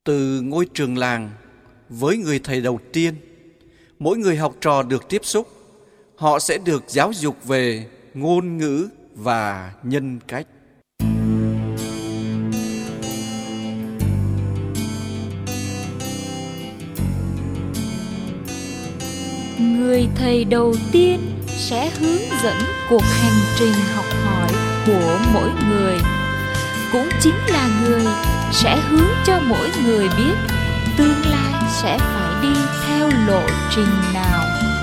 Từ ngôi trường làng, với người thầy đầu tiên, mỗi người học trò được tiếp xúc, họ sẽ được giáo dục về ngôn ngữ và nhân cách. Người thầy đầu tiên sẽ hướng dẫn cuộc hành trình học hỏi của mỗi người, cũng chính là người sẽ hướng cho mỗi người biết tương lai sẽ phải đi theo lộ trình nào.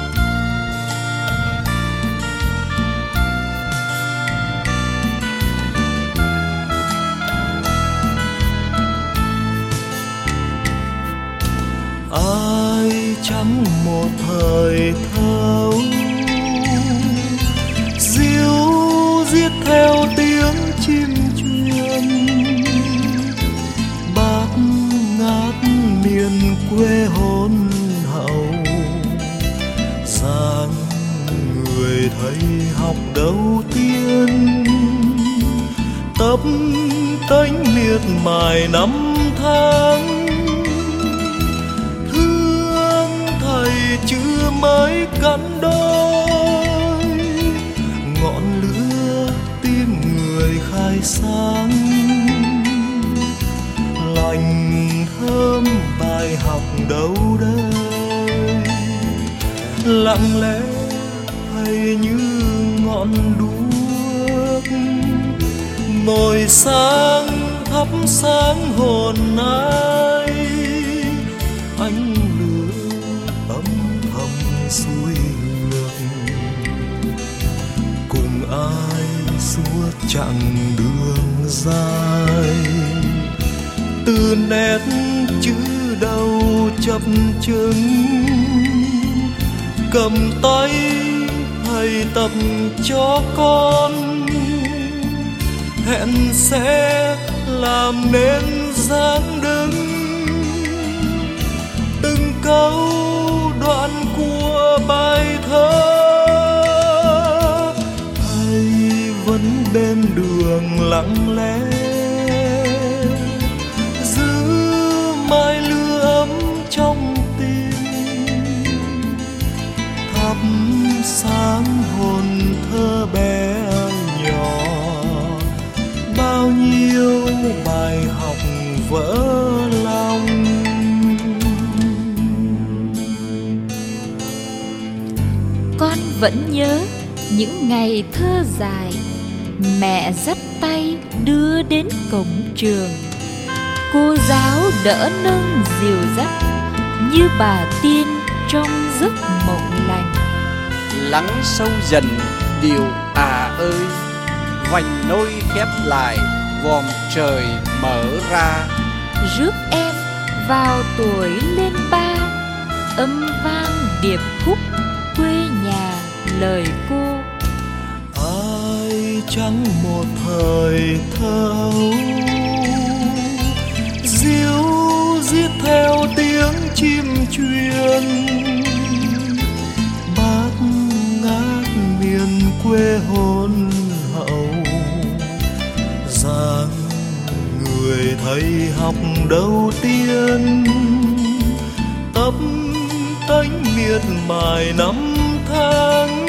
Ai chẳng một thời thâu ríu riết theo tiếng chim chuyên, bát ngát miền quê hồn hậu. Dáng người thầy học đầu tiên, tấp tênh miệt mài năm tháng. Chưa mới cắn đôi, ngọn lửa tim người khai sáng. Lành thơm bài học đâu đây, lặng lẽ hay như ngọn đuốc, mồi sáng thắp sáng hồn ai. Ánh suối ngược cùng ai suốt chặng đường dài. Từ nét chữ đầu chập chững, cầm tay thầy tập cho con. Hẹn sẽ làm nên dáng đứng, từng câu đoạn của bài thơ. Thầy vẫn bên đường lặng lẽ, giữ mãi lửa ấm trong tim, thắp sáng hồn thơ bé nhỏ. Bao nhiêu bài học vỡ lòng, con vẫn nhớ những ngày thơ dài, mẹ dắt tay đưa đến cổng trường. Cô giáo đỡ nâng dìu dắt như bà tiên trong giấc mộng lành. Lắng sâu dần điều ơi, vành nôi khép lại, vòm trời mở ra. Rước em vào tuổi lên ba, âm vang điệp khúc quê nhà lời cô. Ai chẳng một thời thâu ríu riết theo tiếng chim chuyên, bát ngát miền quê hồn hậu. Dáng người thầy học đầu tiên, tấp tênh miệt mài năm tháng.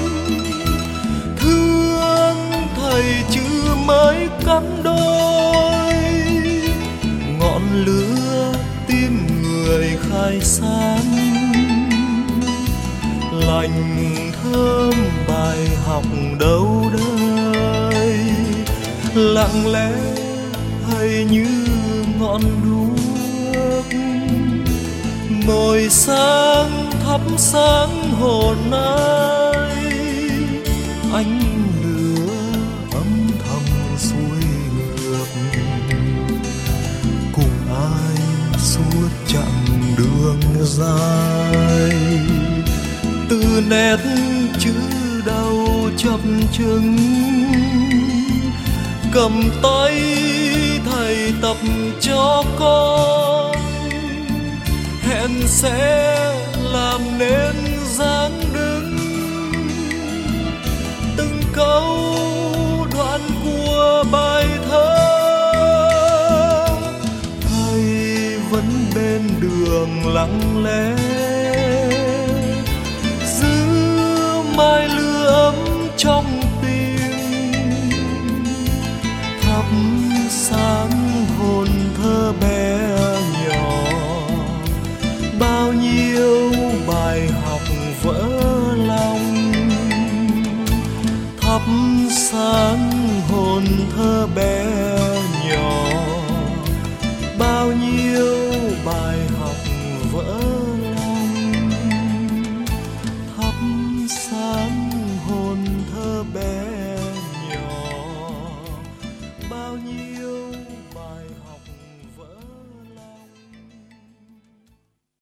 Thương thầy chưa mới cắn đôi, ngọn lửa tim người khai sáng. Lành thơm bài học đâu đây, lặng lẽ hay như ngọn đuốc, mồi sáng thắp sáng hồn ai. Ánh lửa âm thầm xuôi ngược cùng ai suốt chặng đường dài. Từ nét chữ đầu chập chững, cầm tay thầy tập cho con. Hẹn sẽ làm nên dáng đứng, từng câu đoạn của bài thơ. Thầy vẫn bên đường lặng lẽ, giữ mái lửa ấm trong tim, thắp sáng hồn thơ bé nhỏ. Bao nhiêu bài học vỡ lòng, thắp sáng hồn thơ bé nhỏ. Bao nhiêu bài